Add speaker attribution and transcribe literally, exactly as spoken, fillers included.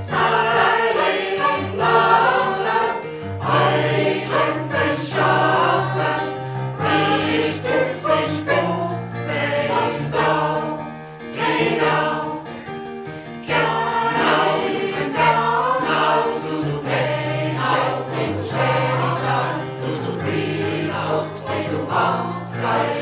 Speaker 1: Salz kommt lachen, Eusig lässt sich schachen, riecht hübsig spitz, uns Platz, geht aus. Skjat, nau, en bett, nau, du du bett, aus in Schwärisar, du du blir, upp, se du aus, sei